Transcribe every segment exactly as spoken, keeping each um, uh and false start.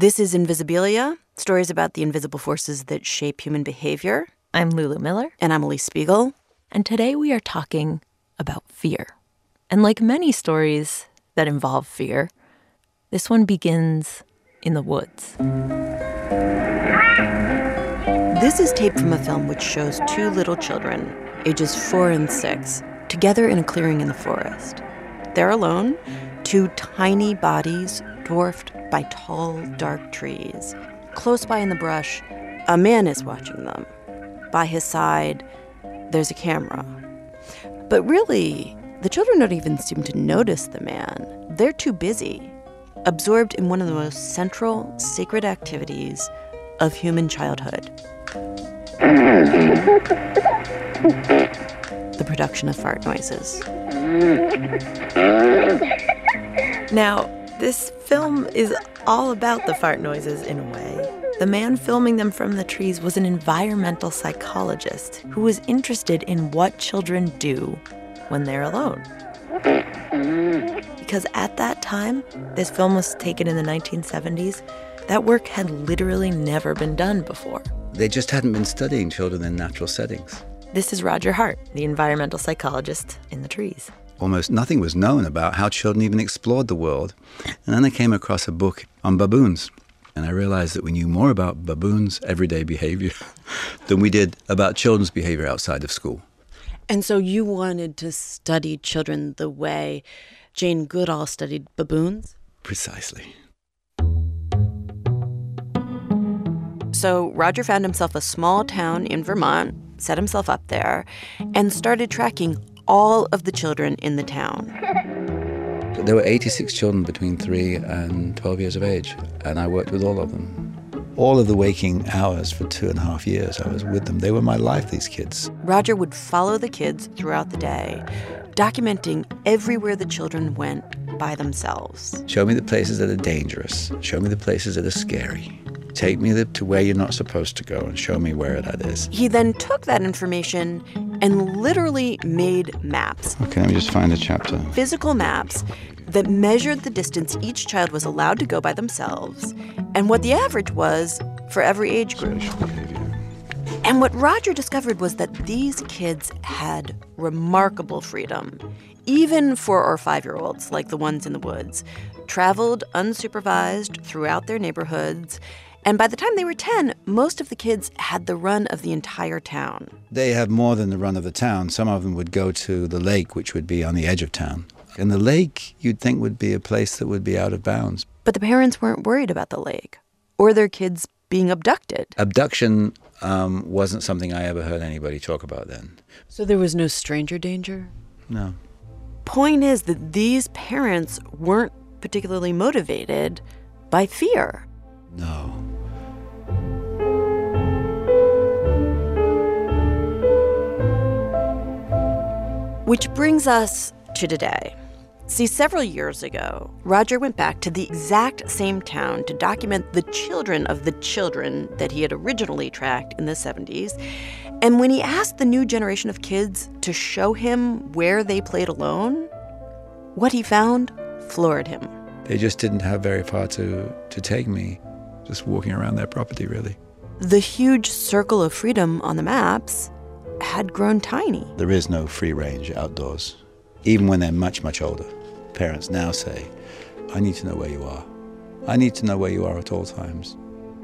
This is Invisibilia, stories about the invisible forces that shape human behavior. I'm Lulu Miller. And I'm Elise Spiegel. And today we are talking about fear. And like many stories that involve fear, this one begins in the woods. This is tape from a film which shows two little children, ages four and six, together in a clearing in the forest. They're alone, two tiny bodies dwarfed by tall, dark trees. Close by in the brush, a man is watching them. By his side, there's a camera. But really, the children don't even seem to notice the man. They're too busy, absorbed in one of the most central, sacred activities of human childhood. The production of fart noises. Now, this film is all about the fart noises in a way. The man filming them from the trees was an environmental psychologist who was interested in what children do when they're alone. Because at that time, this film was taken in the nineteen seventies, that work had literally never been done before. They just hadn't been studying children in natural settings. This is Roger Hart, the environmental psychologist in the trees. Almost nothing was known about how children even explored the world. And then I came across a book on baboons. And I realized that we knew more about baboons' everyday behavior than we did about children's behavior outside of school. And so you wanted to study children the way Jane Goodall studied baboons? Precisely. So Roger found himself a small town in Vermont, set himself up there, and started tracking all of the children in the town. There were eighty-six children between three and twelve years of age, and I worked with all of them. All of the waking hours for two and a half years, I was with them. They were my life, these kids. Roger would follow the kids throughout the day, documenting everywhere the children went by themselves. Show me the places that are dangerous. Show me the places that are scary. Take me to where you're not supposed to go and show me where that is. He then took that information and literally made maps. Okay, let me just find the chapter. Physical maps that measured the distance each child was allowed to go by themselves and what the average was for every age group. And what Roger discovered was that these kids had remarkable freedom, even four or five-year-olds like the ones in the woods, traveled unsupervised throughout their neighborhoods. And by the time they were ten, most of the kids had the run of the entire town. They have more than the run of the town. Some of them would go to the lake, which would be on the edge of town. And the lake, you'd think, would be a place that would be out of bounds. But the parents weren't worried about the lake or their kids being abducted. Abduction um, wasn't something I ever heard anybody talk about then. So there was no stranger danger? No. Point is that these parents weren't particularly motivated by fear. No. Which brings us to today. See, several years ago, Roger went back to the exact same town to document the children of the children that he had originally tracked in the seventies. And when he asked the new generation of kids to show him where they played alone, what he found floored him. They just didn't have very far to, to take me, just walking around their property, really. The huge circle of freedom on the maps had grown tiny. There is no free range outdoors. Even when they're much, much older, parents now say, I need to know where you are. I need to know where you are at all times.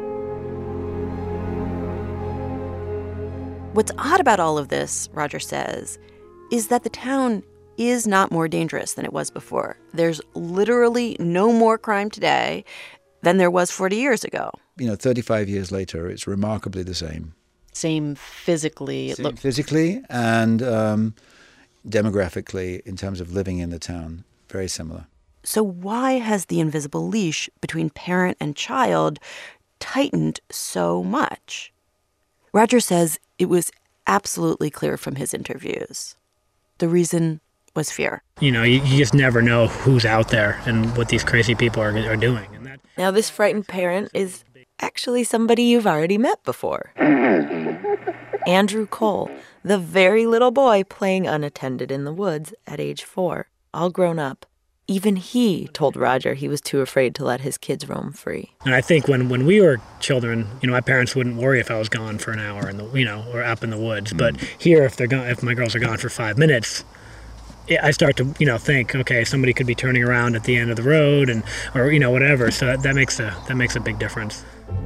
What's odd about all of this, Roger says, is that the town is not more dangerous than it was before. There's literally no more crime today than there was forty years ago. You know, thirty-five years later, it's remarkably the same. Same physically. Same physically and um, demographically in terms of living in the town. Very similar. So why has the invisible leash between parent and child tightened so much? Roger says it was absolutely clear from his interviews. The reason was fear. You know, you, you just never know who's out there and what these crazy people are, are doing. And that, now, this frightened parent is actually somebody you've already met before. Andrew Cole, the very little boy playing unattended in the woods at age four, all grown up. Even he told Roger he was too afraid to let his kids roam free. And I think when, when we were children, you know, my parents wouldn't worry if I was gone for an hour in the, you know, or up in the woods. Mm. But here, if they're gone, if my girls are gone for five minutes, I start to, you know, think, okay, somebody could be turning around at the end of the road, and or you know, whatever. So that, that makes a that makes a big difference.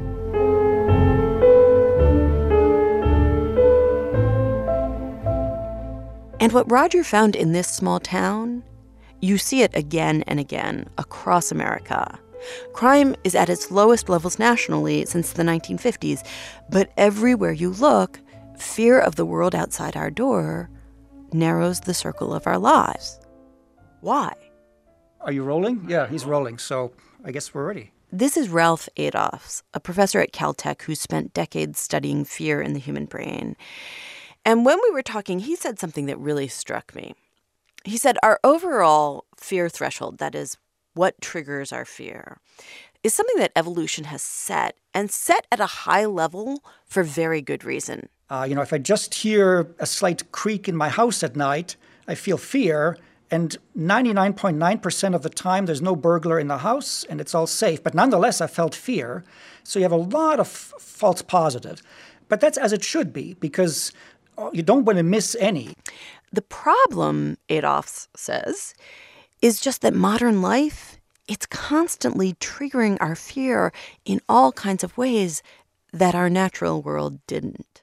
And what Roger found in this small town, you see it again and again across America. Crime is at its lowest levels nationally since the nineteen fifties, but everywhere you look, fear of the world outside our door narrows the circle of our lives. Why? Are you rolling? Yeah, he's rolling, so I guess we're ready. This is Ralph Adolphs, a professor at Caltech who spent decades studying fear in the human brain. And when we were talking, he said something that really struck me. He said our overall fear threshold, that is, what triggers our fear, is something that evolution has set, and set at a high level for very good reason. Uh, you know, if I just hear a slight creak in my house at night, I feel fear, and ninety-nine point nine percent of the time there's no burglar in the house and it's all safe. But nonetheless, I felt fear. So you have a lot of f- false positives. But that's as it should be, because you don't want to miss any. The problem, Adolphs says, is just that modern life, it's constantly triggering our fear in all kinds of ways that our natural world didn't.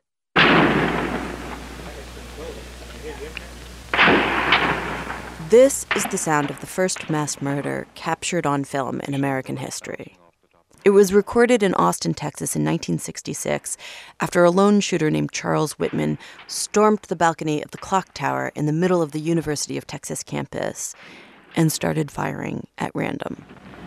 This is the sound of the first mass murder captured on film in American history. It was recorded in Austin, Texas in nineteen sixty-six after a lone shooter named Charles Whitman stormed the balcony of the clock tower in the middle of the University of Texas campus and started firing at random.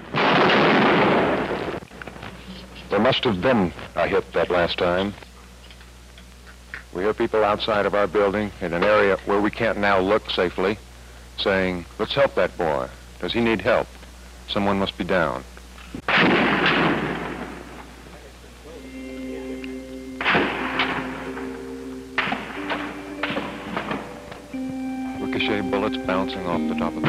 There must have been a hit that last time. We hear people outside of our building in an area where we can't now look safely saying, let's help that boy. Does he need help? Someone must be down. Ricochet bullets bouncing off the top of the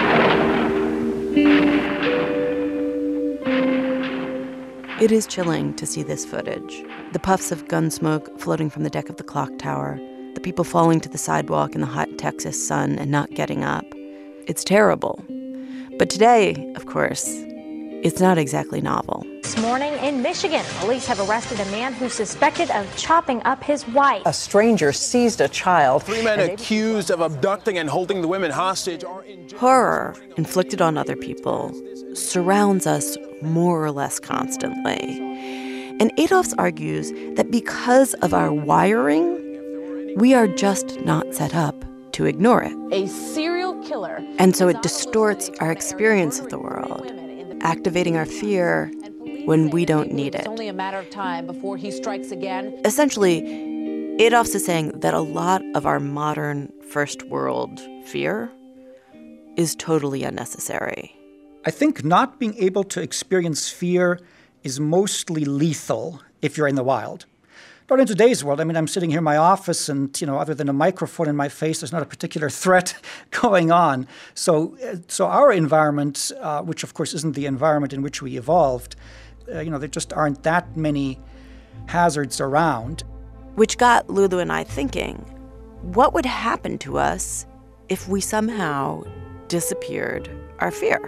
building. It is chilling to see this footage. The puffs of gun smoke floating from the deck of the clock tower, the people falling to the sidewalk in the hot Texas sun and not getting up. It's terrible. But today, of course, it's not exactly novel. This morning in Michigan, police have arrested a man who's suspected of chopping up his wife. A stranger seized a child. Three men accused of abducting and holding the women hostage are in jail. Horror inflicted on other people surrounds us more or less constantly. And Adolphs argues that because of our wiring, we are just not set up to ignore it. A serial killer. And so it distorts our experience of the world, activating our fear when we don't need it. It's only a matter of time before he strikes again. Essentially, Adolphs is saying that a lot of our modern first world fear is totally unnecessary. I think not being able to experience fear is mostly lethal if you're in the wild. But in today's world, I mean, I'm sitting here in my office and, you know, other than a microphone in my face, there's not a particular threat going on. So so our environment, uh, which of course isn't the environment in which we evolved, uh, you know, there just aren't that many hazards around. Which got Lulu and I thinking, what would happen to us if we somehow disappeared our fear?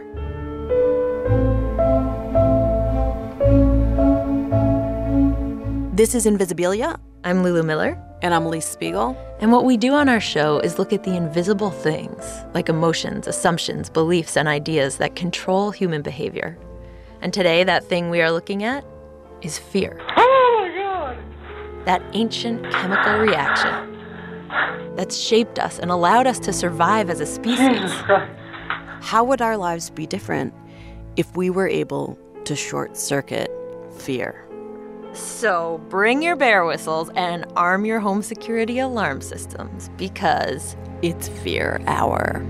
This is Invisibilia. I'm Lulu Miller. And I'm Elise Spiegel. And what we do on our show is look at the invisible things, like emotions, assumptions, beliefs, and ideas that control human behavior. And today, that thing we are looking at is fear. Oh, my God! That ancient chemical reaction that's shaped us and allowed us to survive as a species. How would our lives be different if we were able to short-circuit fear? So bring your bear whistles and arm your home security alarm systems, because it's Fear Hour.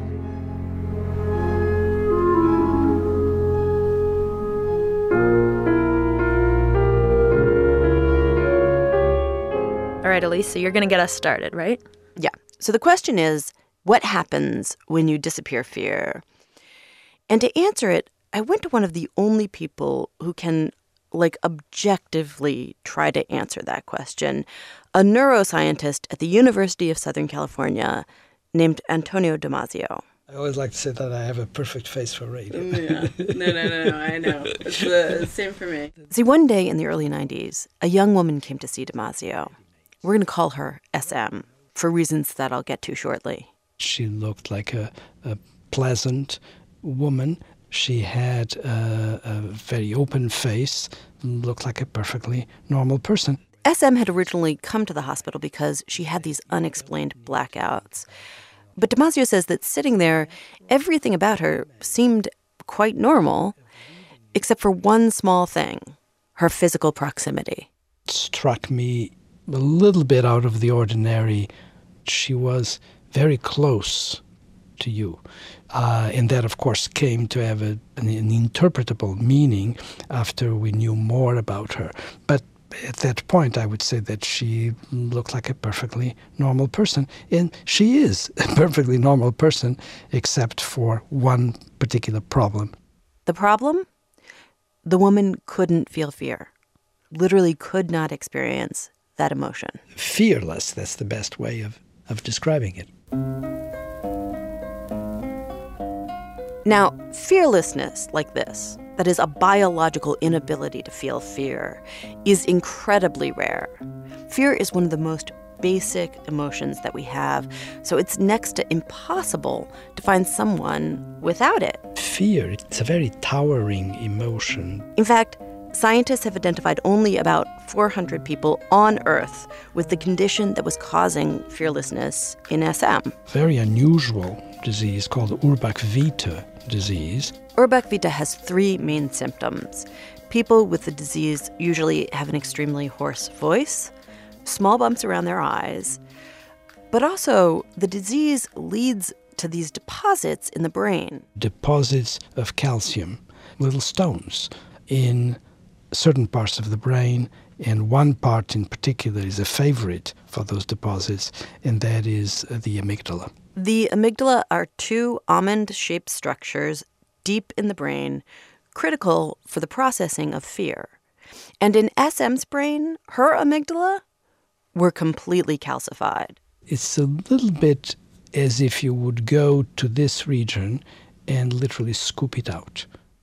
All right, Elise, so you're going to get us started, right? Yeah. So the question is, what happens when you disappear fear? And to answer it, I went to one of the only people who can, like, objectively try to answer that question, a neuroscientist at the University of Southern California named Antonio Damasio. I always like to say that I have a perfect face for radio. Yeah. No, no, no, no, I know. It's the same for me. See, one day in the early nineties, a young woman came to see Damasio. We're going to call her S M, for reasons that I'll get to shortly. She looked like a, a pleasant woman. She had a, a very open face, looked like a perfectly normal person. S M had originally come to the hospital because she had these unexplained blackouts. But Damasio says that sitting there, everything about her seemed quite normal, except for one small thing, her physical proximity. It struck me a little bit out of the ordinary. She was very close to you. Uh, and that, of course, came to have a, an, an interpretable meaning after we knew more about her. But at that point, I would say that she looked like a perfectly normal person. And she is a perfectly normal person, except for one particular problem. The problem? The woman couldn't feel fear, literally could not experience that emotion. Fearless, that's the best way of, of describing it. Now, fearlessness like this, that is a biological inability to feel fear, is incredibly rare. Fear is one of the most basic emotions that we have, so it's next to impossible to find someone without it. Fear, it's a very towering emotion. In fact, scientists have identified only about four hundred people on Earth with the condition that was causing fearlessness in S M. Very unusual disease called Urbach-Wiete disease. Urbach-Wiete has three main symptoms. People with the disease usually have an extremely hoarse voice, small bumps around their eyes, but also the disease leads to these deposits in the brain. Deposits of calcium, little stones, in certain parts of the brain, and one part in particular is a favorite for those deposits, and that is the amygdala. The amygdala are two almond-shaped structures deep in the brain, critical for the processing of fear. And in S M's brain, her amygdala were completely calcified. It's a little bit as if you would go to this region and literally scoop it out.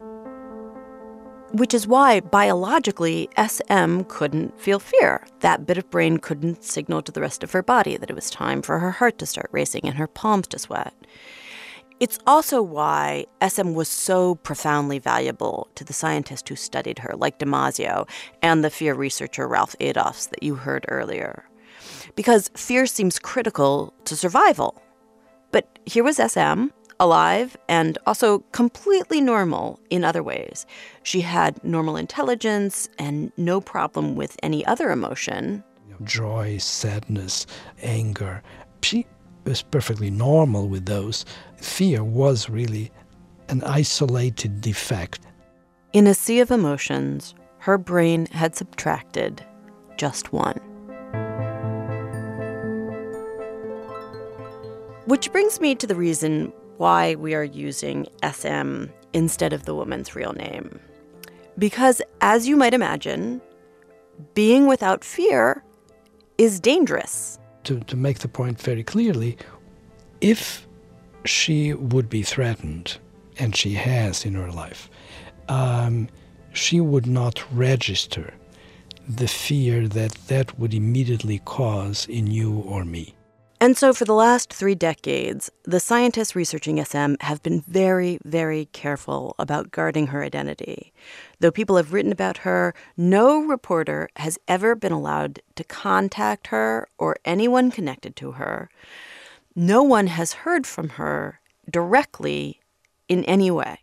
Which is why, biologically, S M couldn't feel fear. That bit of brain couldn't signal to the rest of her body that it was time for her heart to start racing and her palms to sweat. It's also why S M was so profoundly valuable to the scientists who studied her, like Damasio and the fear researcher Ralph Adolphs that you heard earlier. Because fear seems critical to survival. But here was S M, alive and also completely normal in other ways. She had normal intelligence and no problem with any other emotion. Joy, sadness, anger. She was perfectly normal with those. Fear was really an isolated defect. In a sea of emotions, her brain had subtracted just one. Which brings me to the reason why we are using S M instead of the woman's real name. Because, as you might imagine, being without fear is dangerous. To, to make the point very clearly, if she would be threatened, and she has in her life, um, she would not register the fear that that would immediately cause in you or me. And so for the last three decades, the scientists researching S M have been very, very careful about guarding her identity. Though people have written about her, no reporter has ever been allowed to contact her or anyone connected to her. No one has heard from her directly in any way.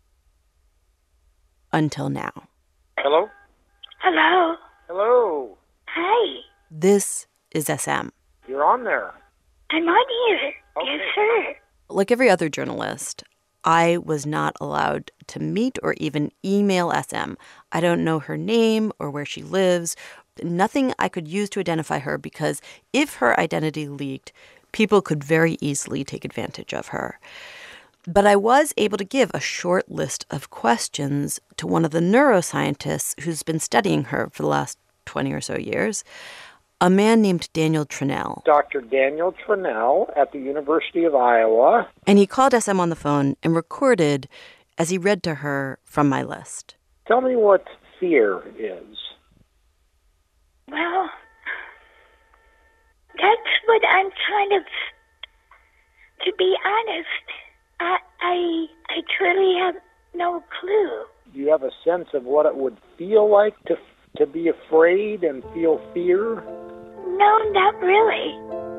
Until now. Hello? Hello. Hello. Hi. This is S M. You're on there. I'm on here. Okay. Yes, sir. Like every other journalist, I was not allowed to meet or even email S M. I don't know her name or where she lives. Nothing I could use to identify her because if her identity leaked, people could very easily take advantage of her. But I was able to give a short list of questions to one of the neuroscientists who's been studying her for the last twenty or so years, a man named Daniel Trinell. Doctor Daniel Trinell at the University of Iowa. And he called S M on the phone and recorded as he read to her from my list. Tell me what fear is. Well, that's what I'm kind of, to be honest, I, I, I truly have no clue. Do you have a sense of what it would feel like to to be afraid and feel fear? No, not really.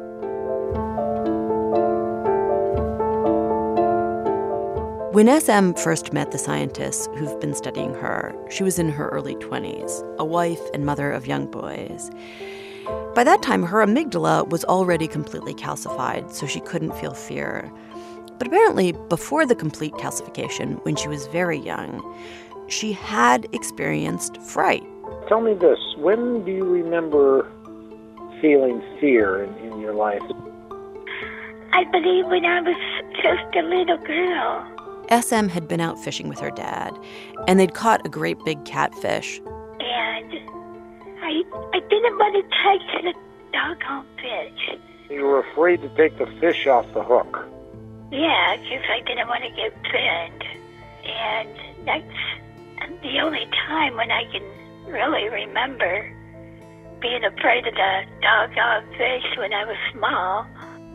When S M first met the scientists who've been studying her, she was in her early twenties, a wife and mother of young boys. By that time, her amygdala was already completely calcified, so she couldn't feel fear. But apparently, before the complete calcification, when she was very young, she had experienced fright. Tell me this, when do you remember feeling fear in, in your life? I believe when I was just a little girl. S M had been out fishing with her dad, and they'd caught a great big catfish. And I I didn't want to touch the doggone fish. You were afraid to take the fish off the hook. Yeah, because I didn't want to get burned. And that's the only time when I can really remember being afraid of the doggone fish when I was small.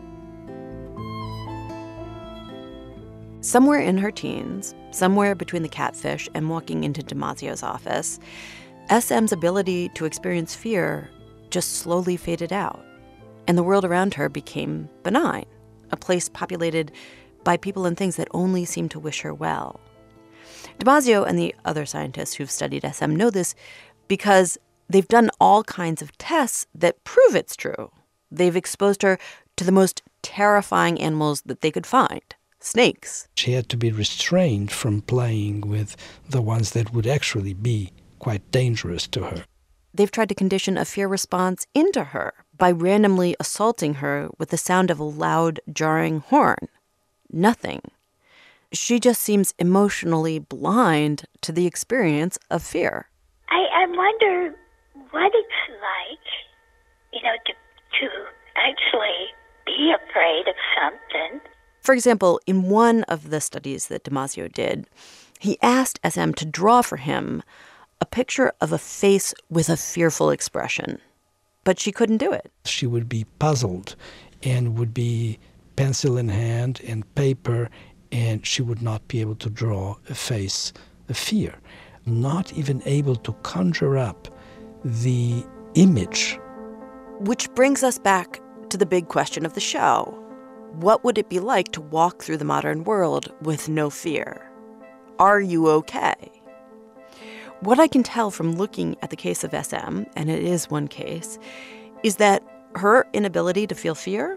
Somewhere in her teens, somewhere between the catfish and walking into Damasio's office, S M's ability to experience fear just slowly faded out, and the world around her became benign, a place populated by people and things that only seemed to wish her well. Damasio and the other scientists who've studied S M know this because they've done all kinds of tests that prove it's true. They've exposed her to the most terrifying animals that they could find. Snakes. She had to be restrained from playing with the ones that would actually be quite dangerous to her. They've tried to condition a fear response into her by randomly assaulting her with the sound of a loud, jarring horn. Nothing. She just seems emotionally blind to the experience of fear. I, I wonder what it's like, you know, to, to actually be afraid of something. For example, in one of the studies that Damasio did, he asked S M to draw for him a picture of a face with a fearful expression. But she couldn't do it. She would be puzzled and would be pencil in hand and paper, and she would not be able to draw a face of fear. Not even able to conjure up the image. Which brings us back to the big question of the show. What would it be like to walk through the modern world with no fear? Are you okay? What I can tell from looking at the case of S M, and it is one case, is that her inability to feel fear,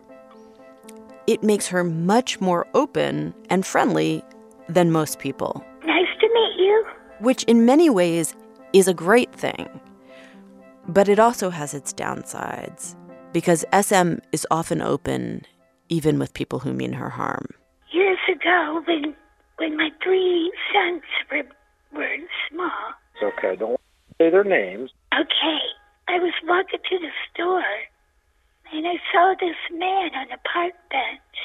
it makes her much more open and friendly than most people. Nice to meet you. Which in many ways is a great thing. But it also has its downsides, because S M is often open even with people who mean her harm. Years ago, when when my three sons were, were small. It's okay, don't say their names. Okay, I was walking to the store, and I saw this man on a park bench.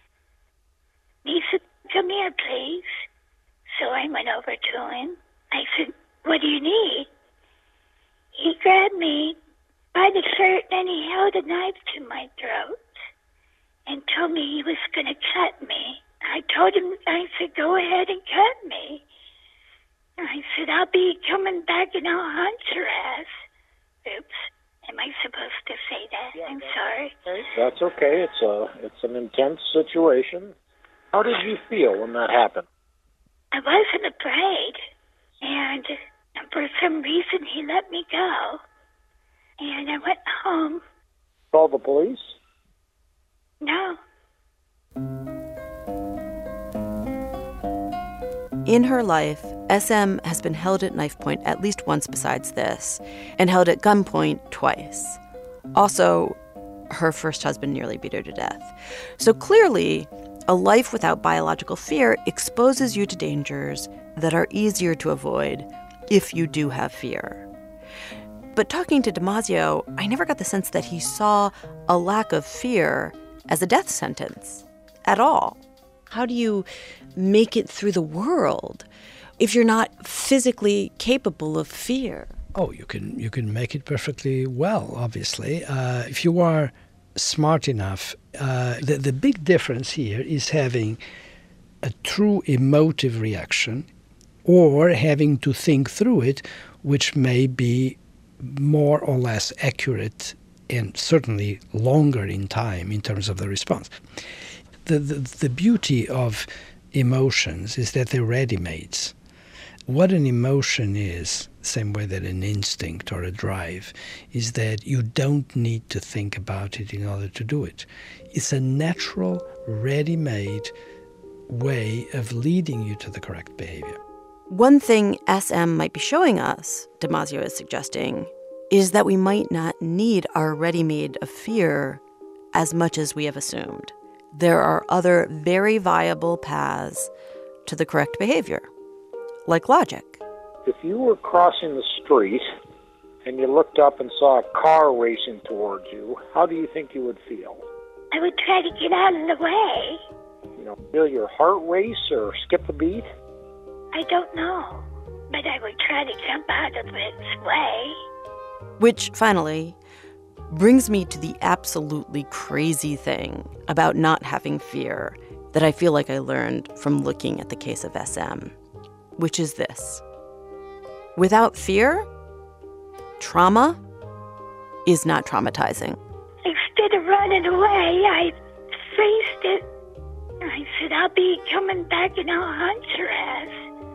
He said, "Come here, please." So I went over to him. I said, "What do you need?" He grabbed me by the shirt, and he held a knife to my throat and told me he was going to cut me. I told him, I said, "Go ahead and cut me." I said, "I'll be coming back and I'll hunt your ass." Oops. Am I supposed to say that? Yeah, I'm sorry. That's okay. It's a, it's an intense situation. How did you feel when that happened? I wasn't afraid. And for some reason, he let me go. And I went home. Call the police? No. In her life, S M has been held at knife point at least once besides this, and held at gunpoint twice. Also, her first husband nearly beat her to death. So clearly, A life without biological fear exposes you to dangers that are easier to avoid if you do have fear. But talking to Damasio, I never got the sense that he saw a lack of fear as a death sentence at all. How do you make it through the world if you're not physically capable of fear? Oh, you can you can make it perfectly well, obviously. Uh, if you are smart enough, uh, the, the big difference here is having a true emotive reaction or having to think through it, which may be more or less accurate and certainly longer in time in terms of the response. The, the, the beauty of emotions is that they're ready-mades. What an emotion is, same way that an instinct or a drive, is that you don't need to think about it in order to do it. It's a natural, ready-made way of leading you to the correct behavior. One thing S M might be showing us, Damasio is suggesting, is that we might not need our ready-made of fear as much as we have assumed. There are other very viable paths to the correct behavior, like logic. If you were crossing the street and you looked up and saw a car racing towards you, how do you think you would feel? I would try to get out of the way. You know, feel your heart race or skip a beat? I don't know, but I would try to jump out of its way. Which, finally, brings me to the absolutely crazy thing about not having fear that I feel like I learned from looking at the case of S M, which is this. Without fear, trauma is not traumatizing. Instead of running away, I faced it. I said, I'll be coming back and I'll hunt your ass.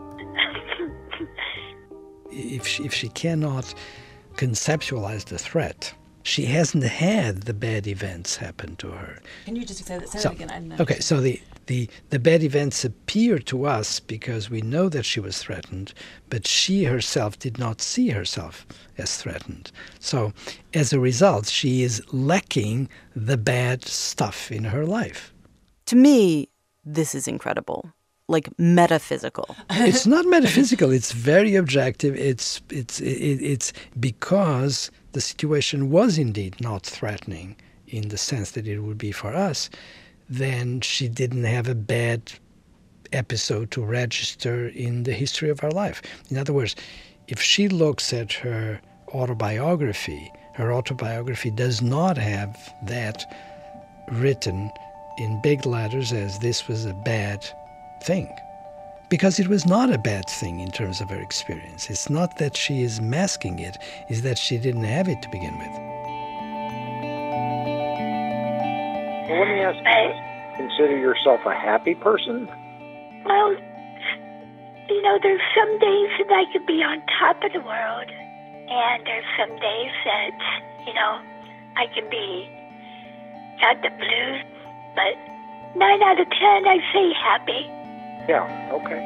if she, if she cannot conceptualize the threat, she hasn't had the bad events happen to her. Can you just say that, say so, that again? I didn't okay, so the, the, the bad events appear to us because we know that she was threatened, but she herself did not see herself as threatened. So as a result, she is lacking the bad stuff in her life. To me, this is incredible. Like metaphysical. It's not metaphysical. It's very objective. It's it's it, it's because the situation was indeed not threatening in the sense that it would be for us. Then she didn't have a bad episode to register in the history of her life. In other words, if she looks at her autobiography, her autobiography does not have that written in big letters as this was a bad thing, because it was not a bad thing in terms of her experience. It's not that she is masking it, it's that she didn't have it to begin with. Well, let me ask you, consider yourself a happy person? Well, you know, there's some days that I could be on top of the world, and there's some days that, you know, I can be got the blues, but nine out of ten I say happy. Yeah, okay.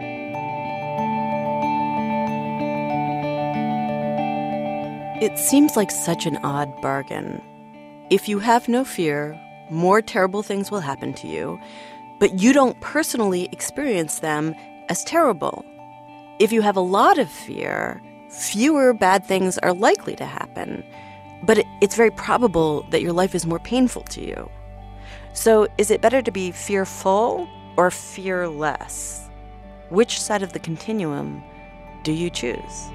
It seems like such an odd bargain. If you have no fear, more terrible things will happen to you, but you don't personally experience them as terrible. If you have a lot of fear, fewer bad things are likely to happen, but it, it's very probable that your life is more painful to you. So is it better to be fearful or fearless? Which side of the continuum do you choose?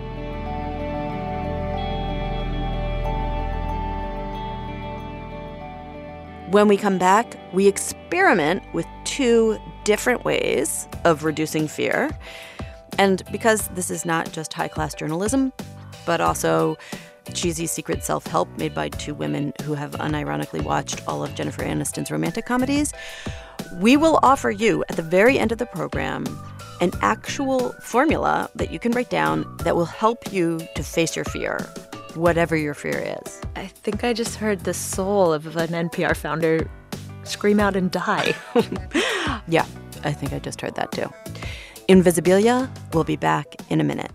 When we come back, we experiment with two different ways of reducing fear. And because this is not just high-class journalism, but also cheesy secret self-help made by two women who have unironically watched all of Jennifer Aniston's romantic comedies, we will offer you, at the very end of the program, an actual formula that you can write down that will help you to face your fear, whatever your fear is. I think I just heard the soul of an N P R founder scream out and die. Yeah, I think I just heard that too. Invisibilia will be back in a minute.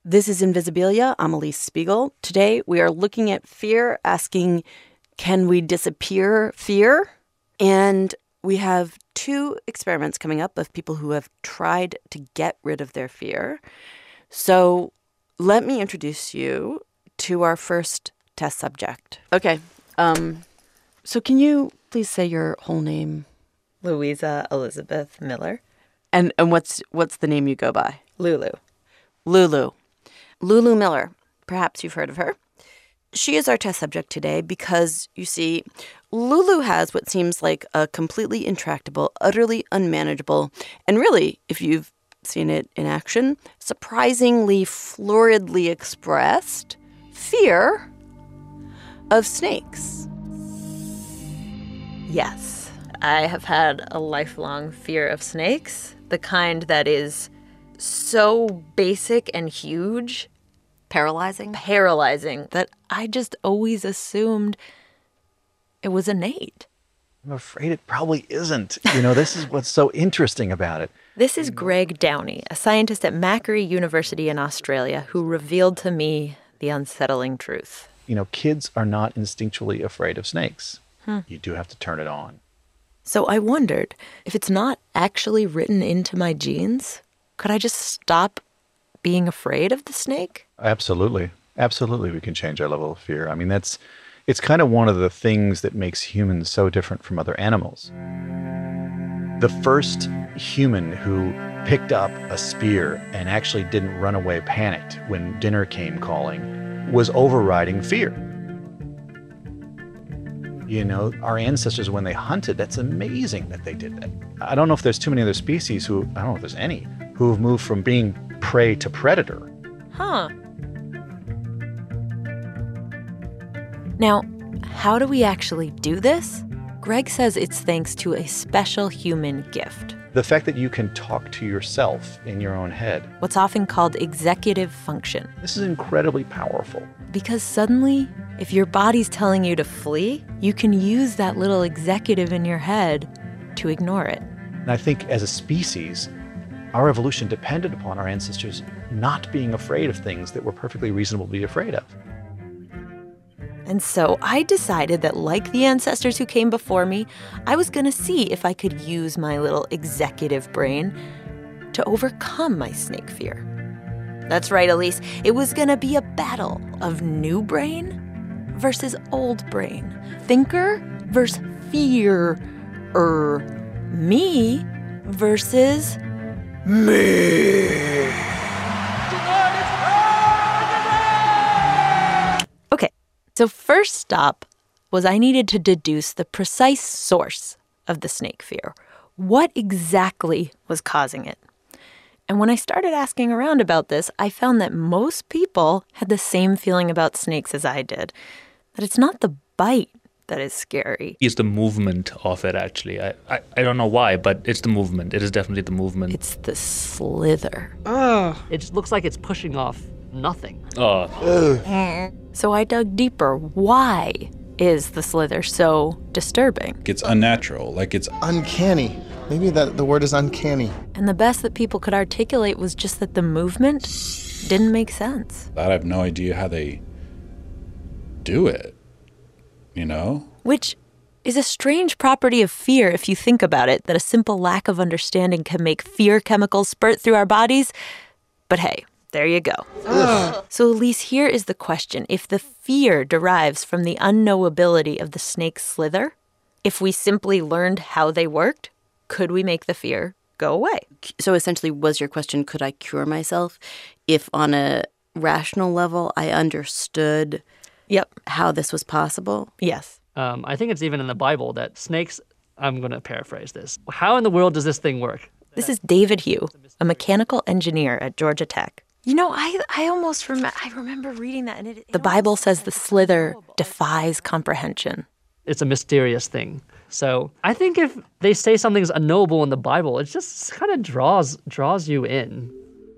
This is Invisibilia. I'm Elise Spiegel. Today we are looking at fear, asking, can we disappear fear? And we have two experiments coming up of people who have tried to get rid of their fear. So let me introduce you to our first test subject. Okay. Um, so can you please say your whole name? Louisa Elizabeth Miller. And and what's what's the name you go by? Lulu. Lulu. Lulu Miller. Perhaps you've heard of her. She is our test subject today because, you see, Lulu has what seems like a completely intractable, utterly unmanageable, and really, if you've seen it in action, surprisingly floridly expressed fear of snakes. Yes, I have had a lifelong fear of snakes, the kind that is so basic and huge, paralyzing, paralyzing, that I just always assumed it was innate. I'm afraid it probably isn't. You know, this is what's so interesting about it. This is Greg Downey, a scientist at Macquarie University in Australia, who revealed to me the unsettling truth. You know, kids are not instinctually afraid of snakes. Hmm. You do have to turn it on. So I wondered, if it's not actually written into my genes, could I just stop being afraid of the snake? Absolutely. Absolutely, we can change our level of fear. I mean, that's it's kind of one of the things that makes humans so different from other animals. The first human who picked up a spear and actually didn't run away panicked when dinner came calling was overriding fear. You know, our ancestors, when they hunted, that's amazing that they did that. I don't know if there's too many other species who, I don't know if there's any, who have moved from being prey to predator. Huh. Now, how do we actually do this? Greg says it's thanks to a special human gift. The fact that you can talk to yourself in your own head. What's often called executive function. This is incredibly powerful. Because suddenly, if your body's telling you to flee, you can use that little executive in your head to ignore it. And I think as a species, our evolution depended upon our ancestors not being afraid of things that were perfectly reasonable to be afraid of. And so I decided that, like the ancestors who came before me, I was going to see if I could use my little executive brain to overcome my snake fear. That's right, Elise. It was going to be a battle of new brain versus old brain. Thinker versus fear. Er, me versus me. Okay, so first stop was I needed to deduce the precise source of the snake fear. What exactly was causing it? And when I started asking around about this, I found that most people had the same feeling about snakes as I did. That it's not the bite that is scary. It's the movement of it, actually. I, I, I don't know why, but it's the movement. It is definitely the movement. It's the slither. Oh. It just looks like it's pushing off nothing. Oh. So I dug deeper. Why is the slither so disturbing? It's unnatural, like it's uncanny. Maybe that the word is uncanny. And the best that people could articulate was just that the movement didn't make sense. I have no idea how they do it, you know? Which is a strange property of fear if you think about it, that a simple lack of understanding can make fear chemicals spurt through our bodies. But hey, there you go. Ugh. So Elise, here is the question. If the fear derives from the unknowability of the snake's slither, if we simply learned how they worked, could we make the fear go away? So essentially, was your question, could I cure myself if on a rational level I understood yep. how this was possible? Yes. Um, I think it's even in the Bible that snakes, I'm going to paraphrase this. How in the world does this thing work? This is David Hugh, a mechanical engineer at Georgia Tech. You know, I I almost remember, I remember reading that. And it, it the Bible says the slither defies comprehension. It's a mysterious thing. So I think if they say something's unknowable in the Bible, it just kind of draws draws you in.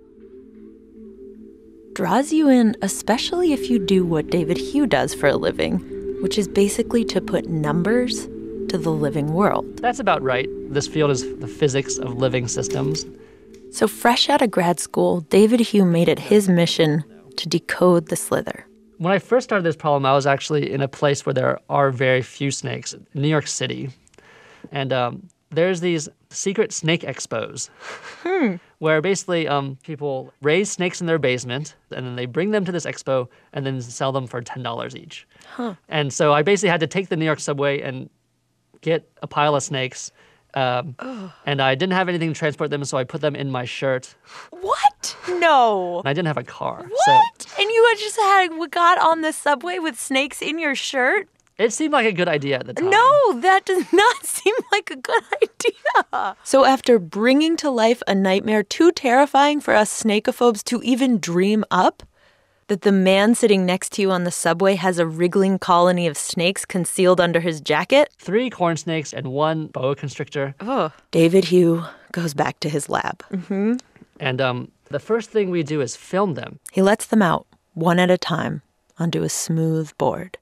Draws you in, especially if you do what David Hugh does for a living, which is basically to put numbers to the living world. That's about right. This field is the physics of living systems. So fresh out of grad school, David Hugh made it his mission to decode the slither. When I first started this problem, I was actually in a place where there are very few snakes, New York City. And um, there's these secret snake expos Hmm. where basically um, people raise snakes in their basement, and then they bring them to this expo and then sell them for ten dollars each. Huh. And so I basically had to take the New York subway and get a pile of snakes. Um, and I didn't have anything to transport them, so I put them in my shirt. What? No. And I didn't have a car. What? And you had just had got on the subway with snakes in your shirt? So it seemed like a good idea at the time. No, that does not seem like a good idea. So after bringing to life a nightmare too terrifying for us snakeophobes to even dream up, that the man sitting next to you on the subway has a wriggling colony of snakes concealed under his jacket? Three corn snakes and one boa constrictor. Oh. David Hugh goes back to his lab. Mm-hmm. And um, the first thing we do is film them. He lets them out, one at a time, onto a smooth board.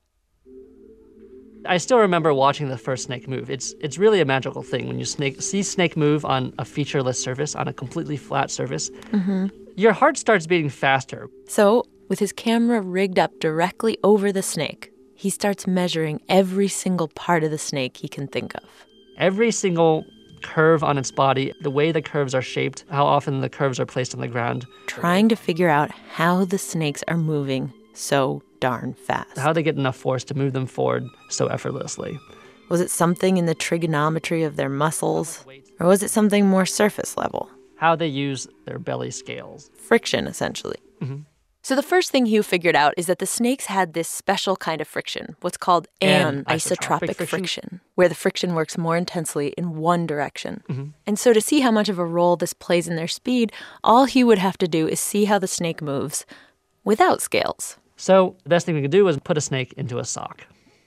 I still remember watching the first snake move. It's it's really a magical thing when you snake, see snake move on a featureless surface, on a completely flat surface. Mm-hmm. Your heart starts beating faster. So, with his camera rigged up directly over the snake, he starts measuring every single part of the snake he can think of. Every single curve on its body, the way the curves are shaped, how often the curves are placed on the ground. Trying to figure out how the snakes are moving so darn fast. How they get enough force to move them forward so effortlessly. Was it something in the trigonometry of their muscles? Or was it something more surface level? How they use their belly scales. Friction, essentially. Mm-hmm. So the first thing Hugh figured out is that the snakes had this special kind of friction, what's called an isotropic friction. friction, where the friction works more intensely in one direction. Mm-hmm. And so to see how much of a role this plays in their speed, all Hugh would have to do is see how the snake moves without scales. So the best thing we could do was put a snake into a sock.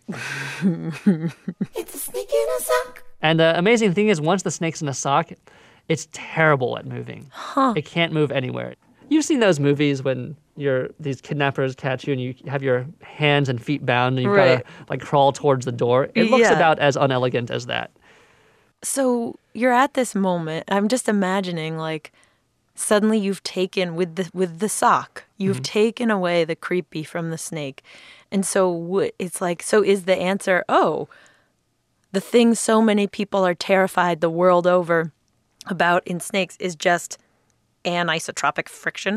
It's a snake in a sock. And the amazing thing is, once the snake's in a sock, it's terrible at moving. Huh. It can't move anywhere. You've seen those movies when you're these kidnappers catch you and you have your hands and feet bound and you've Right. got to like crawl towards the door. It looks Yeah. about as unelegant as that. So you're at this moment. I'm just imagining, like, suddenly you've taken with the with the sock, you've Mm-hmm. taken away the creepy from the snake, and so w- it's like, so is the answer? Oh, the thing so many people are terrified the world over about in snakes is just anisotropic friction.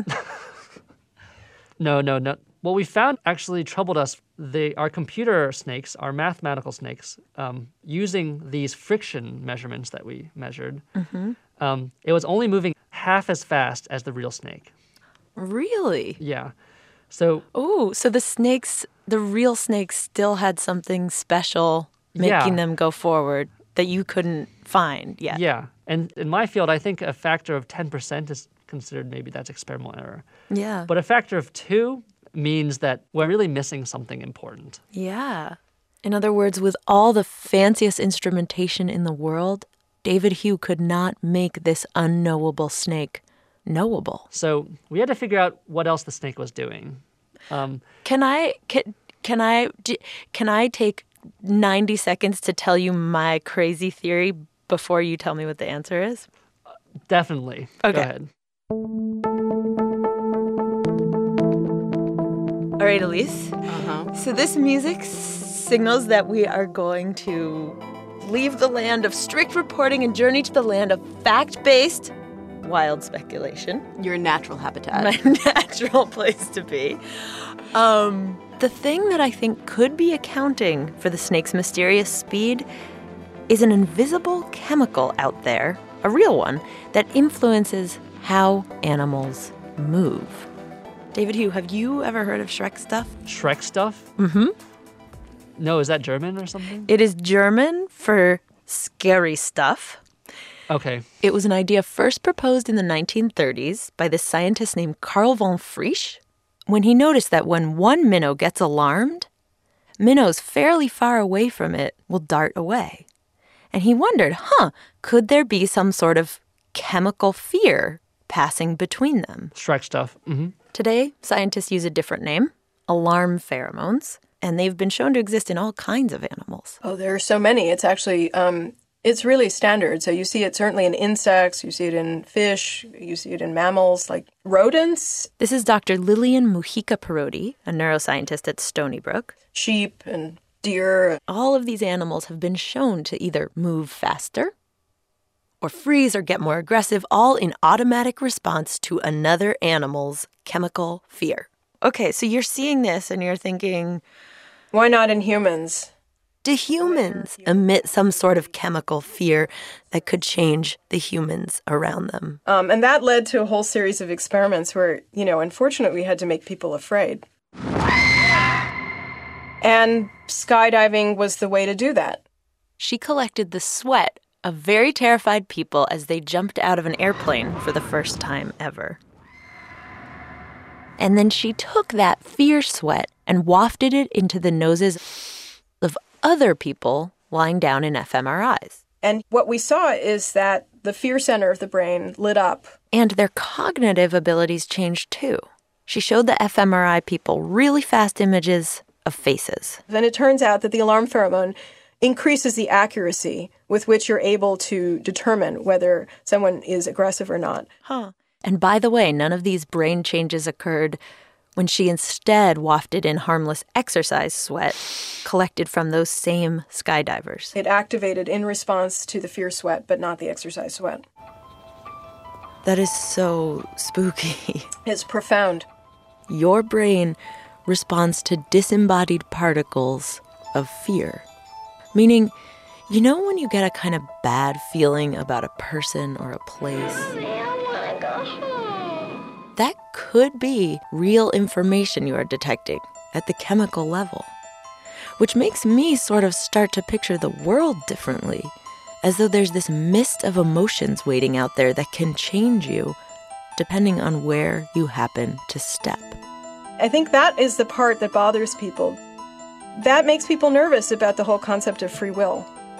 No, no, no. What we found actually troubled us. They, our computer snakes, our mathematical snakes, um, using these friction measurements that we measured, Mm-hmm. um, it was only moving half as fast as the real snake. Really? Yeah. So, Oh, so the snakes, the real snakes, still had something special making Yeah. them go forward that you couldn't find yet. yeah. And in my field, I think a factor of ten percent is considered maybe that's experimental error. Yeah. But a factor of two means that we're really missing something important. Yeah. In other words, with all the fanciest instrumentation in the world, David Hugh could not make this unknowable snake knowable. So we had to figure out what else the snake was doing. Um, Can I can, can I d- can I take ninety seconds to tell you my crazy theory before you tell me what the answer is? definitely. Okay. Go ahead. All right, Elise. Uh-huh. So this music s- signals that we are going to leave the land of strict reporting and journey to the land of fact-based wild speculation. Your natural habitat. My natural place to be. Um, the thing that I think could be accounting for the snake's mysterious speed is an invisible chemical out there, a real one, that influences how animals move. David Hugh, have you ever heard of Shrek stuff? Shrek stuff? Mm-hmm. No, is that German or something? It is German for scary stuff. Okay. It was an idea first proposed in the nineteen thirties by this scientist named Carl von Frisch, when he noticed that when one minnow gets alarmed, minnows fairly far away from it will dart away. And he wondered, huh, could there be some sort of chemical fear passing between them? Shrek stuff. Mm-hmm. Today, scientists use a different name, alarm pheromones, and they've been shown to exist in all kinds of animals. Oh, there are so many. It's actually um, It's really standard. So you see it certainly in insects, you see it in fish, you see it in mammals, like rodents. This is Doctor Lillian Mujica-Perotti, a neuroscientist at Stony Brook. Sheep and deer. All of these animals have been shown to either move faster or freeze or get more aggressive, all in automatic response to another animal's chemical fear. Okay, so you're seeing this and you're thinking, why not in humans? Do humans emit some sort of chemical fear that could change the humans around them? Um, and that led to a whole series of experiments where, you know, unfortunately, we had to make people afraid. And skydiving was the way to do that. She collected the sweat of very terrified people as they jumped out of an airplane for the first time ever. And then she took that fear sweat and wafted it into the noses of other people lying down in f M R Is. And what we saw is that the fear center of the brain lit up. And their cognitive abilities changed too. She showed the f M R I people really fast images of faces. Then it turns out that the alarm pheromone increases the accuracy with which you're able to determine whether someone is aggressive or not. Huh. And by the way, none of these brain changes occurred when she instead wafted in harmless exercise sweat collected from those same skydivers. It activated in response to the fear sweat, but not the exercise sweat. That is so spooky. It's profound. Your brain responds to disembodied particles of fear. Meaning, you know when you get a kind of bad feeling about a person or a place? That could be real information you are detecting at the chemical level, which makes me sort of start to picture the world differently, as though there's this mist of emotions waiting out there that can change you depending on where you happen to step. I think that is the part that bothers people. That makes people nervous about the whole concept of free will.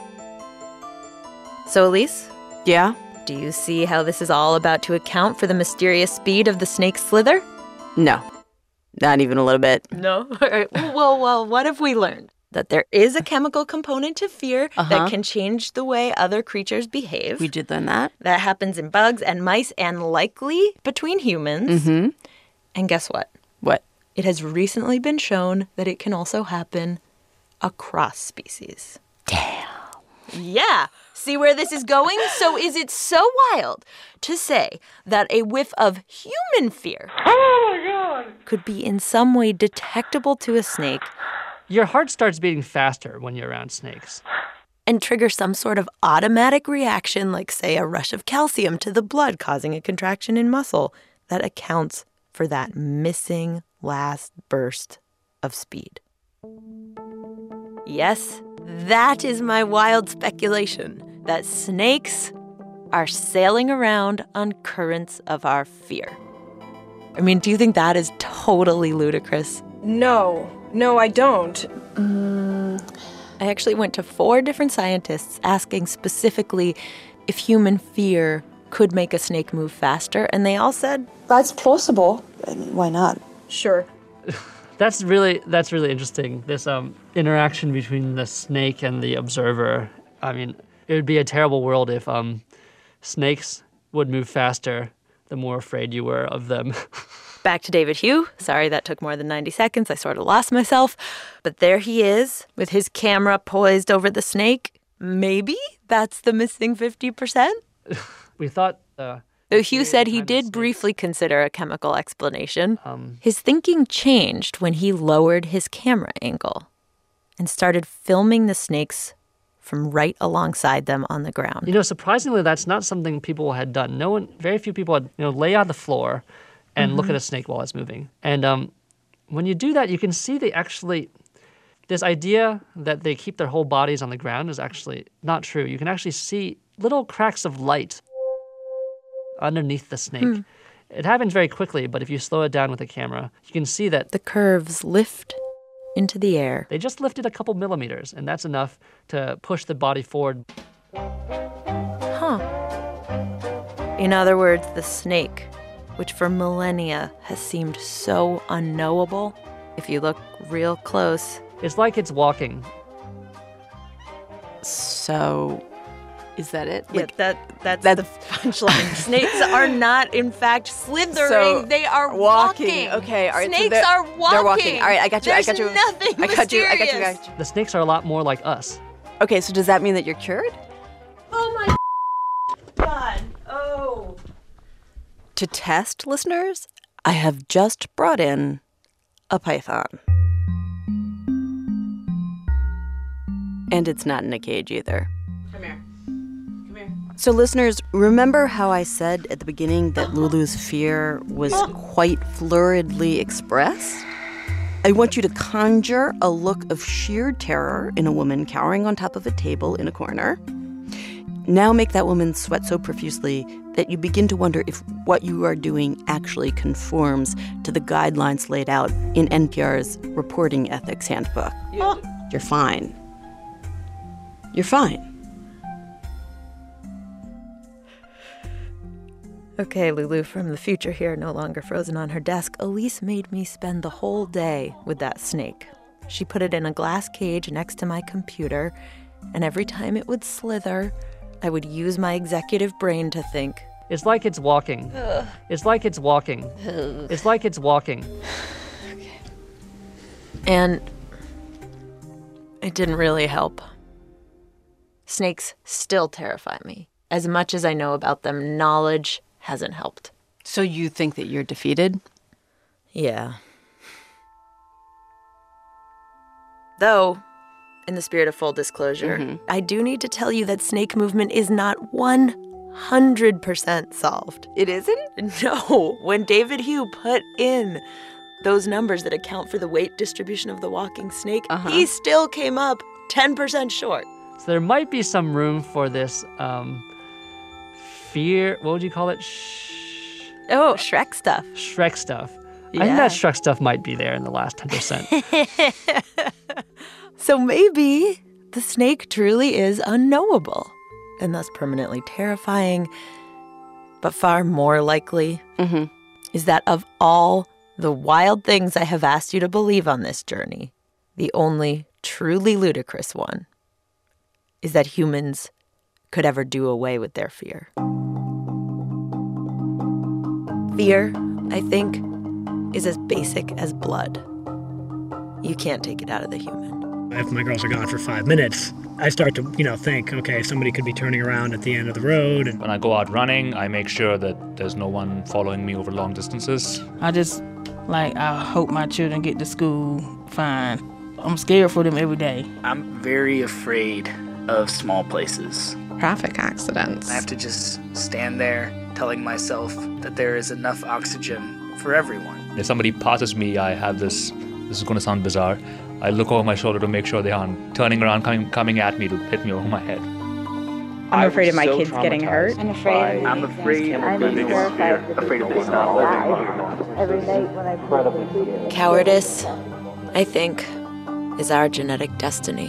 So, Elise? Yeah? Do you see how this is all about to account for the mysterious speed of the snake's slither? No, not even a little bit. No? All right. Well, well, what have we learned? That there is a chemical component to fear uh-huh. that can change the way other creatures behave. We did learn that. That happens in bugs and mice and likely between humans. Mm-hmm. And guess what? What? It has recently been shown that it can also happen across species. Damn. Yeah. See where this is going? So is it so wild to say that a whiff of human fear oh my God. could be in some way detectable to a snake? Your heart starts beating faster when you're around snakes. And trigger some sort of automatic reaction, like, say, a rush of calcium to the blood, causing a contraction in muscle that accounts for that missing last burst of speed. Yes, that is my wild speculation, that snakes are sailing around on currents of our fear. I mean, do you think that is totally ludicrous? No, no, I don't. Mm, I actually went to four different scientists asking specifically if human fear could make a snake move faster, and they all said, that's plausible. I mean, why not? Sure. That's really that's really interesting, this um, interaction between the snake and the observer. I mean, it would be a terrible world if um, snakes would move faster the more afraid you were of them. Back to David Hugh. Sorry, that took more than ninety seconds. I sort of lost myself. But there he is, with his camera poised over the snake. Maybe that's the missing fifty percent? We thought... Uh, Though Hugh said he did briefly consider a chemical explanation, um, his thinking changed when he lowered his camera angle and started filming the snakes from right alongside them on the ground. You know, surprisingly, that's not something people had done. No one, very few people had, you know, lay on the floor and mm-hmm. look at a snake while it's moving. And um, when you do that, you can see they actually, this idea that they keep their whole bodies on the ground is actually not true. You can actually see little cracks of light underneath the snake. Hmm. It happens very quickly, but if you slow it down with the camera, you can see that the curves lift into the air. They just lifted a couple millimeters, and that's enough to push the body forward. Huh. In other words, the snake, which for millennia has seemed so unknowable, if you look real close, it's like it's walking. So Is that it? Yeah, Like, that that's, that's- the punchline. Snakes are not, in fact, slithering. So, they are walking. Okay, all right. so Snakes they're- are walking. They're walking. All right, I got you. There's I got you. nothing I got you. I got you. I mysterious. got you. The snakes are a lot more like us. Okay, so does that mean that you're cured? Oh my God. Oh. To test, listeners, I have just brought in a python. And it's not in a cage either. Come here. Come here. So, listeners, remember how I said at the beginning that Lulu's fear was quite floridly expressed? I want you to conjure a look of sheer terror in a woman cowering on top of a table in a corner. Now make that woman sweat so profusely that you begin to wonder if what you are doing actually conforms to the guidelines laid out in N P R's Reporting Ethics Handbook. Yeah. You're fine. You're fine. Okay, Lulu from the future here, no longer frozen on her desk. Elise made me spend the whole day with that snake. She put it in a glass cage next to my computer, and every time it would slither, I would use my executive brain to think. It's like it's walking. Ugh. It's like it's walking. Ugh. It's like it's walking. And it didn't really help. Snakes still terrify me. As much as I know about them, knowledge hasn't helped. So you think that you're defeated? Yeah. Though, in the spirit of full disclosure, Mhm. I do need to tell you that snake movement is not one hundred percent solved. It isn't? No. When David Hugh put in those numbers that account for the weight distribution of the walking snake, Uh-huh. he still came up ten percent short. So there might be some room for this um, fear. What would you call it? Shh. Oh, Shrek stuff. Shrek stuff. I think Yeah. that Shrek stuff might be there in the last ten percent. So maybe the snake truly is unknowable and thus permanently terrifying, but far more likely Mm-hmm. is that of all the wild things I have asked you to believe on this journey, the only truly ludicrous one is that humans could ever do away with their fear. Fear, I think, is as basic as blood. You can't take it out of the human. If my girls are gone for five minutes, I start to, you know, think, okay, somebody could be turning around at the end of the road. And When I go out running, I make sure that there's no one following me over long distances. I just, like, I hope my children get to school fine. I'm scared for them every day. I'm very afraid of small places. Traffic accidents. I have to just stand there telling myself that there is enough oxygen for everyone. If somebody passes me, I have this, this is going to sound bizarre, I look over my shoulder to make sure they aren't turning around, coming, coming at me to hit me over my head. I'm afraid of my kids getting hurt. I'm afraid. I'm afraid of being afraid of this not living. Every night when I play the computer. Cowardice, I think, is our genetic destiny.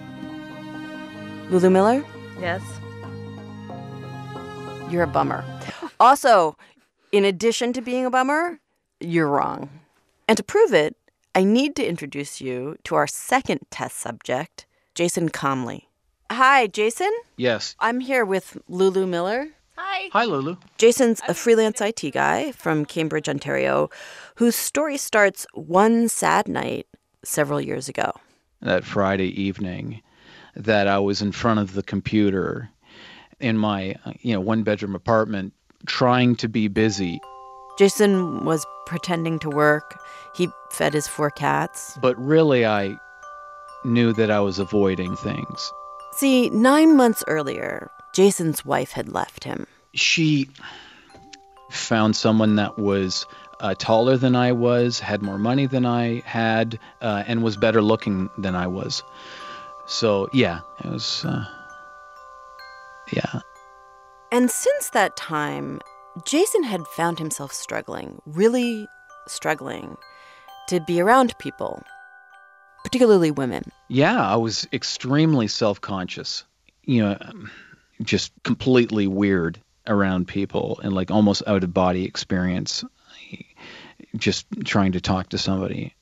Lulu Miller, Yes? you're a bummer. Also, in addition to being a bummer, you're wrong. And to prove it, I need to introduce you to our second test subject, Jason Comley. Hi, Jason. Yes. I'm here with Lulu Miller. Hi. Hi, Lulu. Jason's a freelance I T guy from Cambridge, Ontario, whose story starts one sad night several years ago. That Friday evening that I was in front of the computer in my, you know, one-bedroom apartment trying to be busy. Jason was pretending to work. He fed his four cats. But really, I knew that I was avoiding things. See, nine months earlier, Jason's wife had left him. She found someone that was uh, taller than I was, had more money than I had, uh, and was better looking than I was. So, yeah, it was, uh, yeah. And since that time, Jason had found himself struggling, really struggling, to be around people, particularly women. Yeah, I was extremely self-conscious, you know, just completely weird around people and like almost out-of-body experience, just trying to talk to somebody.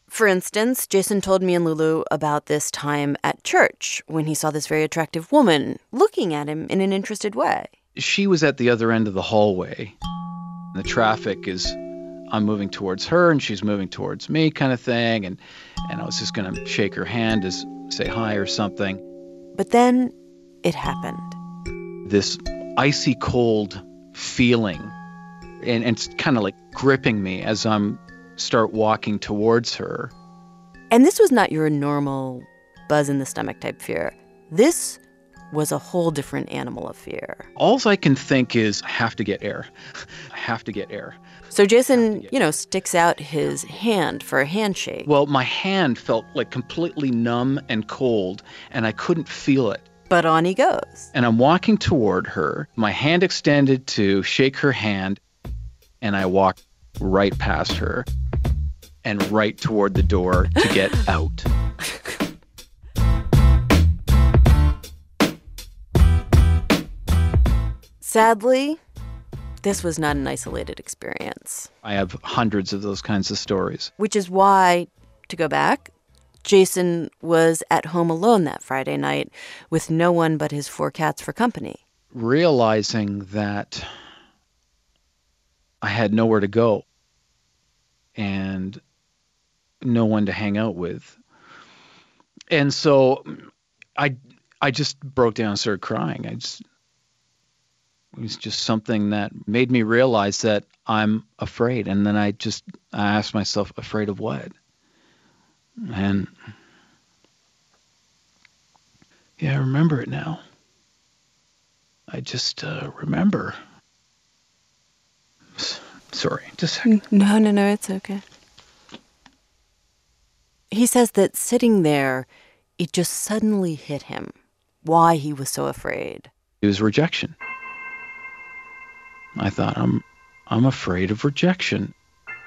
For instance, Jason told me and Lulu about this time at church when he saw this very attractive woman looking at him in an interested way. She was at the other end of the hallway. The traffic is, I'm moving towards her and she's moving towards me kind of thing. And, and I was just going to shake her hand as say hi or something. But then it happened. This icy cold feeling, and, and it's kind of like gripping me as I'm start walking towards her. And this was not your normal buzz in the stomach type fear. This was a whole different animal of fear. All I can think is, I have to get air. I have to get air. So Jason, you know, sticks out his hand for a handshake. Well, my hand felt like completely numb and cold, and I couldn't feel it. But on he goes. And I'm walking toward her, my hand extended to shake her hand, and I walk right past her and right toward the door to get out. Sadly, this was not an isolated experience. I have hundreds of those kinds of stories. Which is why, to go back, Jason was at home alone that Friday night with no one but his four cats for company. Realizing that I had nowhere to go and no one to hang out with. And so I I just broke down and started crying. I just It was just something that made me realize that I'm afraid. And then I just I asked myself, afraid of what? And yeah, I remember it now. I just uh, remember. Sorry, just a second. No, no, no, it's okay. He says that sitting there, it just suddenly hit him why he was so afraid. It was rejection. I thought, I'm I'm afraid of rejection.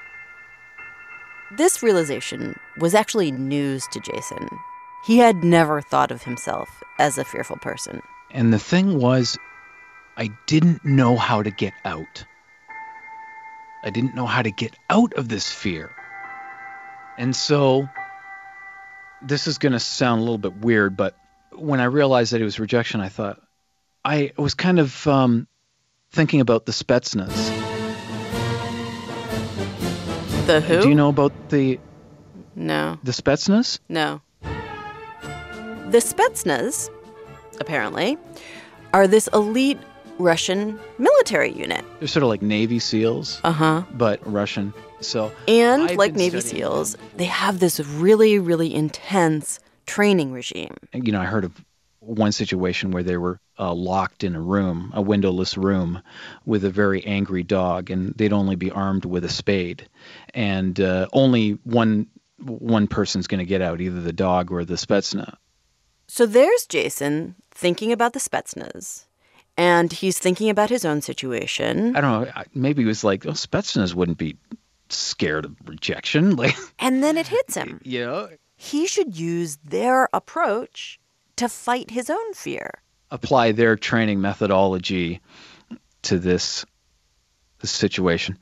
This realization was actually news to Jason. He had never thought of himself as a fearful person. And the thing was, I didn't know how to get out. I didn't know how to get out of this fear. And so, this is going to sound a little bit weird, but when I realized that it was rejection, I thought, I was kind of um, thinking about the Spetsnaz. The who? Do you know about the... No. The Spetsnaz? No. The Spetsnaz, apparently, are this elite Russian military unit. They're sort of like Navy SEALs, uh-huh, but Russian. So, and I've like Navy SEALs, them. They have this really, really intense training regime. You know, I heard of one situation where they were uh, locked in a room, a windowless room, with a very angry dog, and they'd only be armed with a spade, and uh, only one one person's going to get out, either the dog or the Spetsnaz. So there's Jason thinking about the Spetsnaz. And he's thinking about his own situation. I don't know. Maybe he was like, oh, Spetsnaz wouldn't be scared of rejection. Like, and then it hits him. You know? He should use their approach to fight his own fear. Apply their training methodology to this, this situation.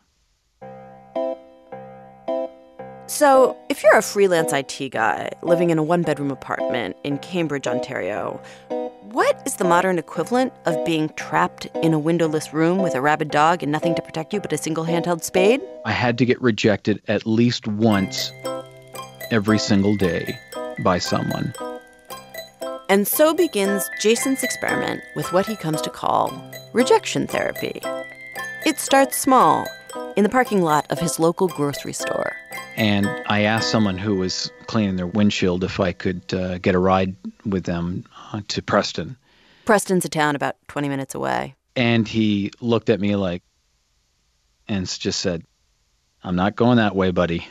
So if you're a freelance I T guy living in a one-bedroom apartment in Cambridge, Ontario, what is the modern equivalent of being trapped in a windowless room with a rabid dog and nothing to protect you but a single handheld spade? I had to get rejected at least once every single day by someone. And so begins Jason's experiment with what he comes to call rejection therapy. It starts small, in the parking lot of his local grocery store. And I asked someone who was cleaning their windshield if I could uh, get a ride with them uh, to Preston. Preston's a town about twenty minutes away. And he looked at me like, and just said, I'm not going that way, buddy.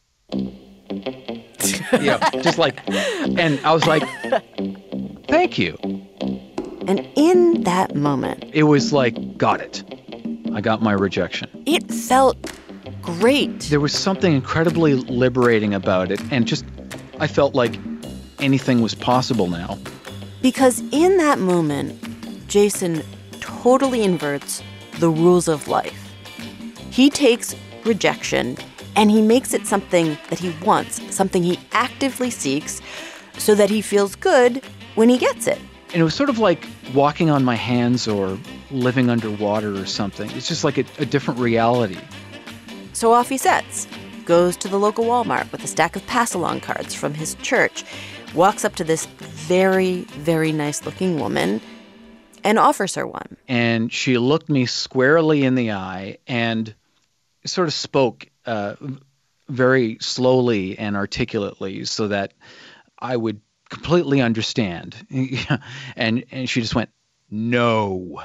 Yeah, just like, and I was like, thank you. And in that moment, it was like, got it. I got my rejection. It felt great. There was something incredibly liberating about it, and just, I felt like anything was possible now. Because in that moment, Jason totally inverts the rules of life. He takes rejection And he makes it something that he wants, something he actively seeks, so that he feels good when he gets it. And it was sort of like walking on my hands or living underwater or something. It's just like a, a different reality. So off he sets, goes to the local Walmart with a stack of pass-along cards from his church, walks up to this very, very nice-looking woman and offers her one. And she looked me squarely in the eye and sort of spoke uh, very slowly and articulately so that I would completely understand. and and she just went, "No."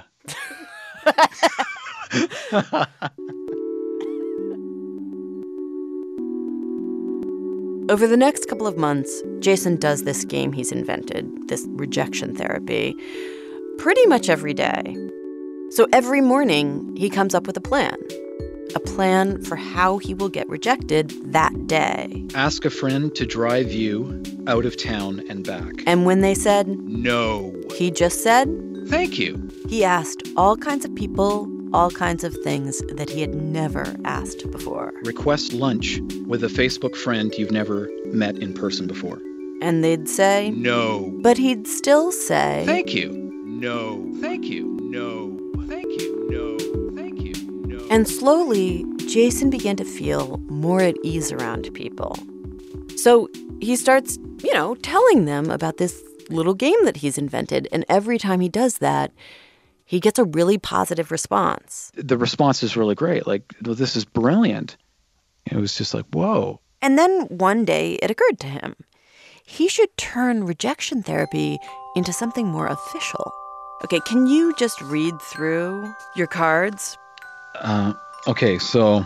Over the next couple of months, Jason does this game he's invented, this rejection therapy, pretty much every day. So every morning, he comes up with a plan. A plan for how he will get rejected that day. Ask a friend to drive you out of town and back. And when they said no, he just said, thank you. He asked all kinds of people, all kinds of things that he had never asked before. Request lunch with a Facebook friend you've never met in person before. And they'd say no. But he'd still say thank you. No. Thank you. No. Thank you. No. Thank you. No. And slowly, Jason began to feel more at ease around people. So he starts, you know, telling them about this little game that he's invented. And every time he does that, he gets a really positive response. The response is really great. Like, well, this is brilliant. It was just like, whoa. And then one day it occurred to him. He should turn rejection therapy into something more official. Okay, can you just read through your cards? Uh, okay, so...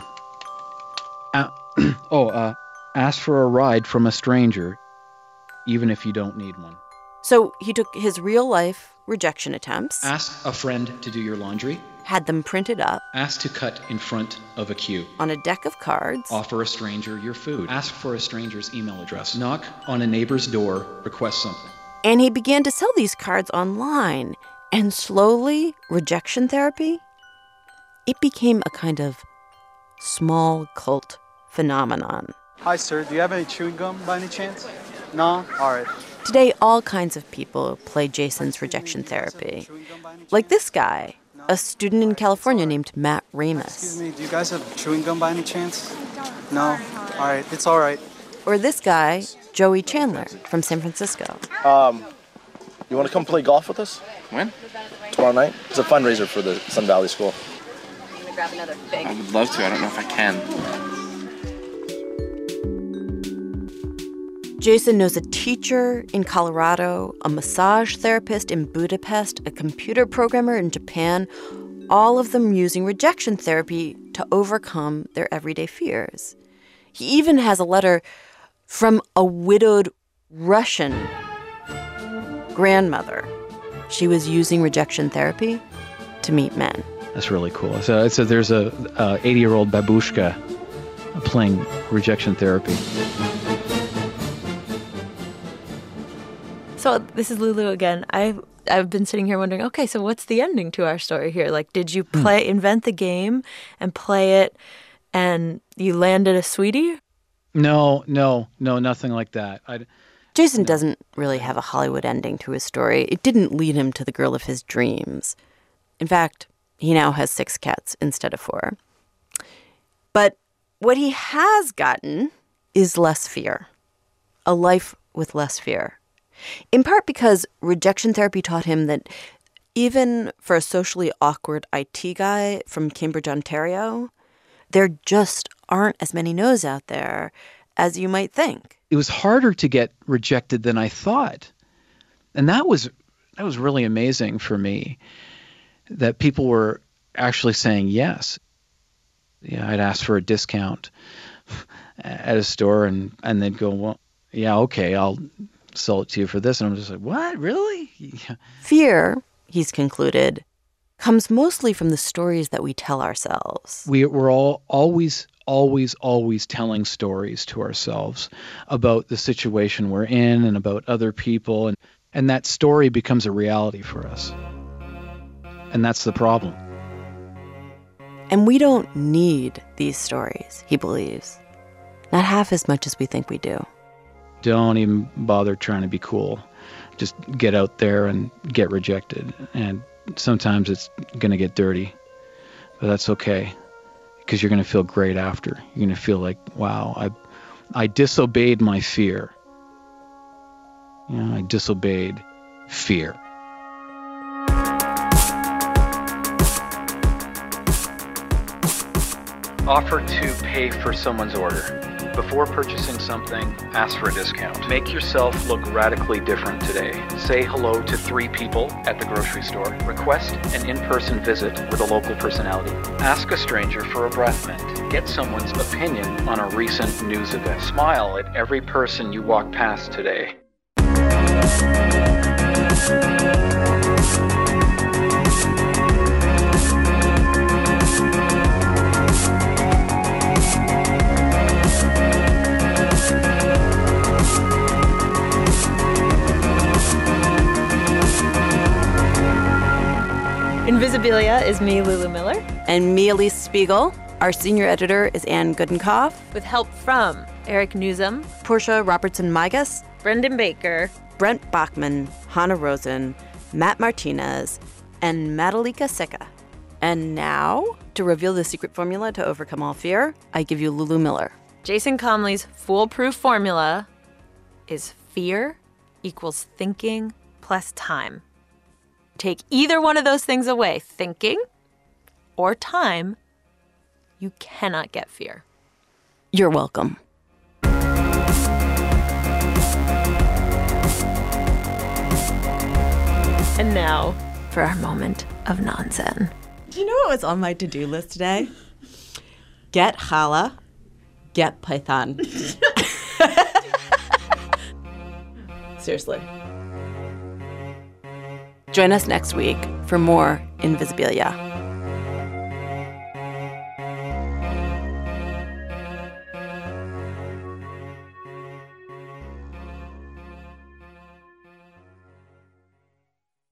Uh, oh, uh, ask for a ride from a stranger, even if you don't need one. So he took his real-life rejection attempts. Ask a friend to do your laundry. Had them printed up. Ask to cut in front of a queue. On a deck of cards. Offer a stranger your food. Ask for a stranger's email address. Knock on a neighbor's door. Request something. And he began to sell these cards online. And slowly, rejection therapy, it became a kind of small cult phenomenon. Hi, sir. Do you have any chewing gum by any chance? No? All right. Today, all kinds of people play Jason's rejection therapy. Like this guy, a student in California named Matt Ramus. Excuse me, do you guys have chewing gum by any chance? No? All right, it's all right. Or this guy, Joey Chandler from San Francisco. Um, you want to come play golf with us? When? Tomorrow night. It's a fundraiser for the Sun Valley School. I'm gonna grab another fig. I would love to. I don't know if I can. Jason knows a teacher in Colorado, a massage therapist in Budapest, a computer programmer in Japan, all of them using rejection therapy to overcome their everyday fears. He even has a letter from a widowed Russian grandmother. She was using rejection therapy to meet men. That's really cool. So, so there's a eighty-year-old babushka playing rejection therapy. So this is Lulu again. I've I've been sitting here wondering, okay, so what's the ending to our story here? Like, did you play, hmm. invent the game and play it, and you landed a sweetie? No, no, no, nothing like that. I, Jason no. doesn't really have a Hollywood ending to his story. It didn't lead him to the girl of his dreams. In fact, he now has six cats instead of four. But what he has gotten is less fear. A life with less fear. In part because rejection therapy taught him that even for a socially awkward I T guy from Cambridge, Ontario, there just aren't as many no's out there as you might think. It was harder to get rejected than I thought. And that was that was really amazing for me, that people were actually saying yes. Yeah, I'd ask for a discount at a store, and, and they'd go, well, yeah, okay, I'll sell it to you for this. And I'm just like, what, really? Yeah. Fear, he's concluded, comes mostly from the stories that we tell ourselves. We, we're all always, always, always telling stories to ourselves about the situation we're in and about other people. And, and that story becomes a reality for us. And that's the problem. And we don't need these stories, he believes. not half as much as we think we do. Don't even bother trying to be cool. Just get out there and get rejected. And sometimes it's going to get dirty, but that's okay, because you're going to feel great after. You're going to feel like, wow, I, I disobeyed my fear. You know, I disobeyed fear. Offer to pay for someone's order. Before purchasing something, ask for a discount. Make yourself look radically different today. Say hello to three people at the grocery store. Request an in-person visit with a local personality. Ask a stranger for a breath mint. Get someone's opinion on a recent news event. Smile at every person you walk past today. Invisibilia is me, Lulu Miller. And me, Elise Spiegel. Our senior editor is Anne Goodenkoff. With help from Eric Newsom, Portia Robertson-Migas, Brendan Baker, Brent Bachman, Hannah Rosen, Matt Martinez, and Madalika Seka. And now, to reveal the secret formula to overcome all fear, I give you Lulu Miller. Jason Comley's foolproof formula is fear equals thinking plus time. Take either one of those things away, thinking or time, you cannot get fear. You're welcome. And now for our moment of nonsense. Do you know what was on my to-do list today? Get challah, get Python. Seriously. Join us next week for more Invisibilia.